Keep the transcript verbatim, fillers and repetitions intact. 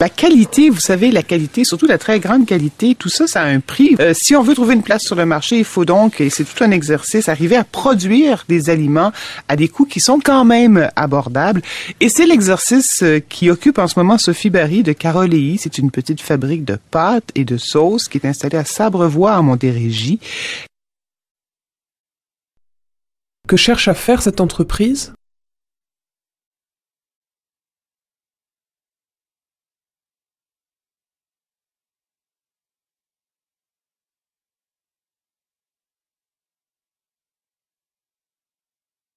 La qualité, vous savez, la qualité, surtout la très grande qualité, tout ça, ça a un prix. Euh, si on veut trouver une place sur le marché, il faut donc, et c'est tout un exercice, arriver à produire des aliments à des coûts qui sont quand même abordables. Et c'est l'exercice qui occupe en ce moment Sophie Barry de Caroléi. C'est une petite fabrique de pâtes et de sauces qui est installée à Sabrevois, en Montérégie. Que cherche à faire cette entreprise ?